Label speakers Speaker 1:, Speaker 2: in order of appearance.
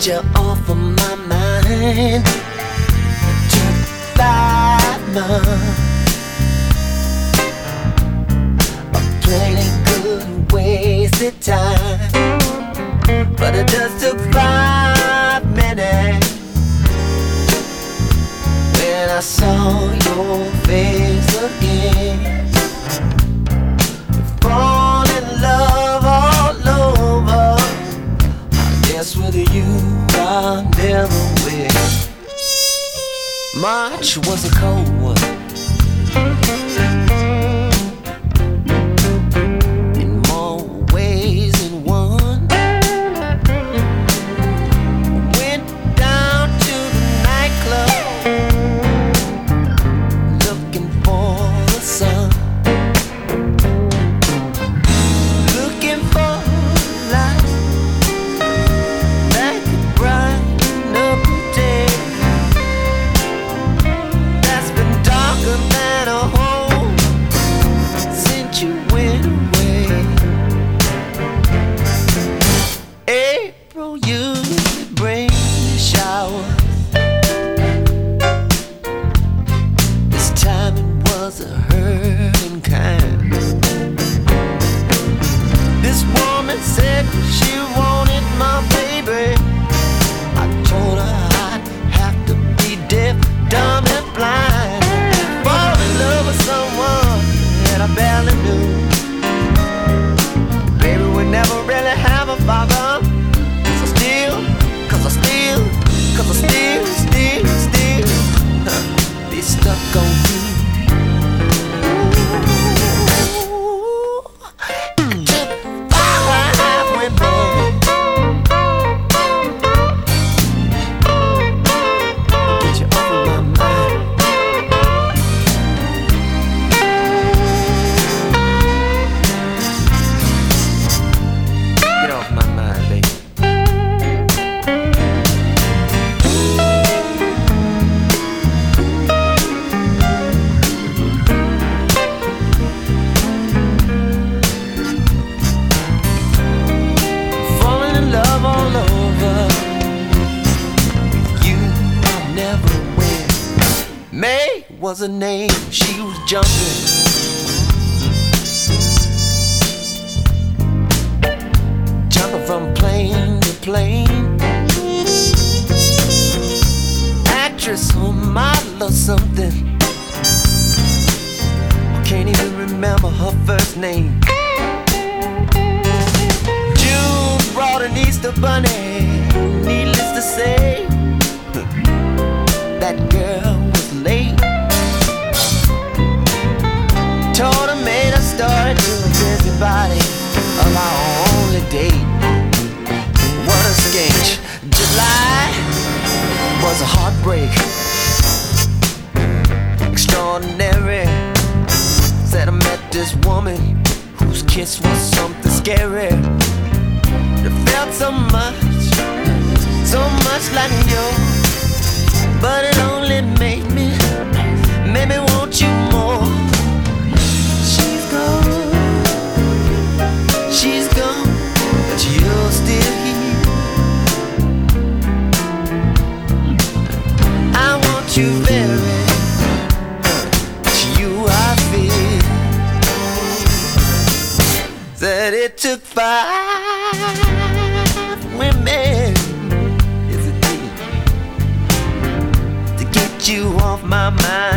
Speaker 1: you off of my mind. It took 5 months of plenty good wasted time, but it just took 5 minutes when I saw your face again. Fall in love all over. I guess with you I'll never win. March was a cold one, in more ways than one. Went down to the nightclub looking for the sun, looking for light that could brighten up the day that's been darker than a hole since you went away. April usually brings showers. This time it was a hurting kind. This woman said she wanted my baby. I told her I'd have to be deaf, dumb and blind. Fall in love with someone that I barely knew. Baby, we never really have a father. Still be stuck on you. May was her name, she was jumping, jumping from plane to plane. Actress or model or something, I can't even remember her first name. June brought an Easter bunny, needless to say, that girl was late. Told her, made a story to a busybody of our only date. What a sketch. July was a heartbreak, extraordinary. Said I met this woman whose kiss was something scary. It felt so much like yours, but it only made me want you more. She's gone, but you're still here. I want you very, it's you I feel. That it took 5 women, yes it did, to get you off my mind.